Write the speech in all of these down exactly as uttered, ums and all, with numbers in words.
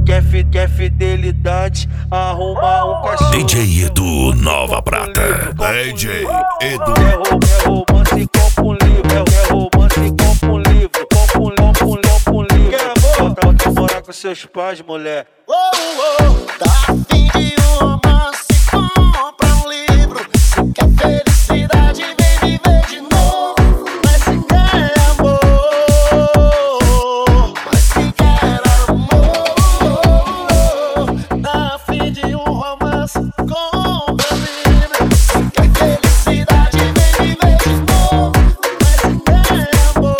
quer, fi, quer fidelidade, arruma um cachorro. D J Edu Nova Prata. D J Edu. É romance, compra um livro. É romance, compra um livro. Compra um, compra um, compra um livro. Quer amor? Quer morar com seus pais, mulher? Oh, oh, tá afim de um romance, compra um livro. Se quer felicidade, vem viver de novo. Mas se quer amor, mas se quer amor, tá afim de um romance, compra um livro. Se quer felicidade, vem viver de novo. Mas se quer amor,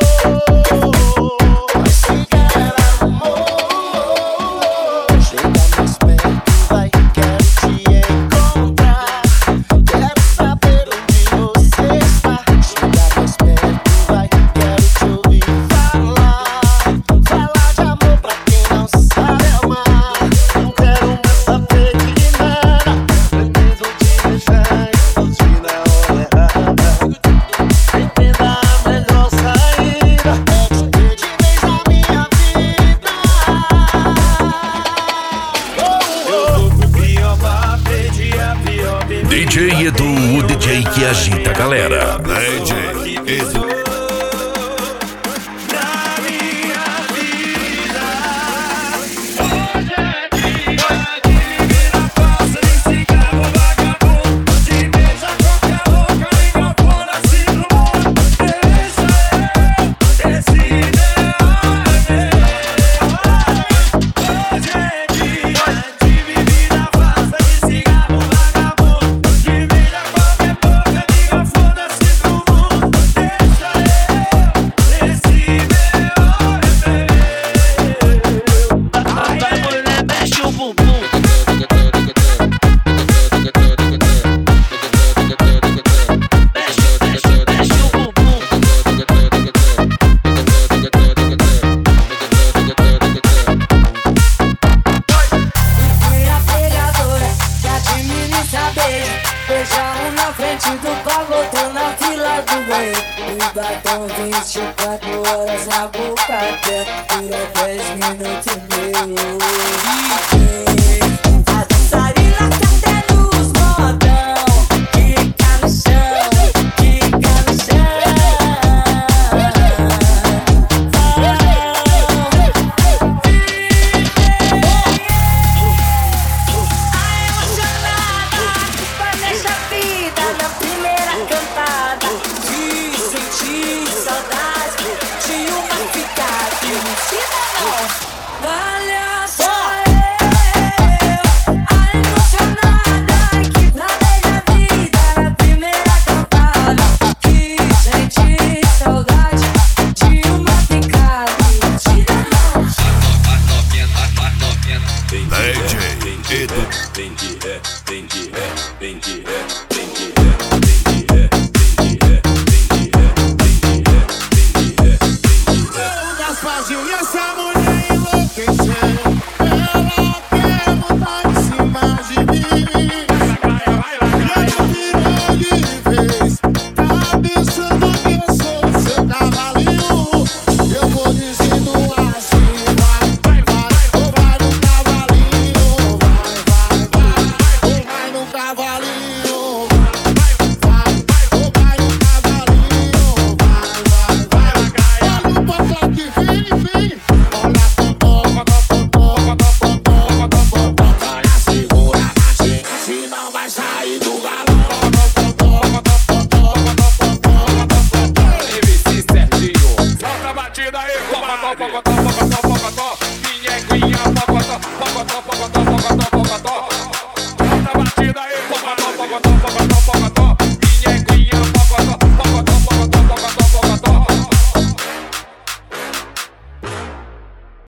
mas se quer amor, chega mais perto, vai, quero te encontrar. Quero saber onde você está. Chega mais perto, vai, quero te ouvir falar. Falar de amor pra quem não sabe amar. Não quero mais saber de nada. Preciso te deixar explodir na hora errada. Entenda a melhor saída é te ter de vez na minha vida. Eu vou pro pior pra pedir a pior bebida. D J Edu, o D J que agita a galera. D J Edu. Na minha vida, hoje é dia de viver a falsa de cigarro vagabundo, de beijar qualquer louca e cafona assim no mundo. Deixa eu, esse ideal é meu. Hoje é dia de viver a falsa de cigarro vagabundo, de beijar qualquer boca de cafona assim no mundo. Deixa eu, esse ideal é meu. Vai, mulher, mexe o bumbum. Mexe, mexe, mexe o bumbum. Minha pegadora, que administra beijo. Beija um na frente do palco, outro na fila do banheiro. O batom vinte e quatro horas na boca até dura dez minutos e meio. A dançarina canta luz, modão. Quica no chão, quica no chão. Planeja a vida na primeira cantada. De sentir saudade de uma ficada. Mentira não. Olha só eu, a emocionada que planeja a vida na primeira cantada. Que sentir saudade de uma ficada. Mentira não. D J Edu. Vem de ré, vem de ré, vem de ré, vem de ré, vem de ré, vem de ré, vem de ré, vem de ré, vem de ré, vem de ré. O Gasparzinho e essa mulher enlouqueceu. Ela quer montar em cima de mim. E ela virou de vez. Tá pensando que eu sou seu cavalinho. Eu vou dizendo assim, vai, vai, vai, vai no cavalinho. Vai, vai, vai, ou vai no cavalinho. Vai, vai, ou vai no cavalinho. Vai, vai, vai. Olha o papo que vem, vem. Olha a popó, popó, popó, popó, popó, popó. Olha, segura a gente, senão vai sair do galão. Popó, popó, popó, popó, popó, popó. M C Serginho, solta a batida aí, pocotó, pocotó, pocotó, pocotó. Minhequinha, pocotó, pocotó, pocotó, pocotó, pocotó. Solta a batida aí, pocotó, pocotó, pocotó.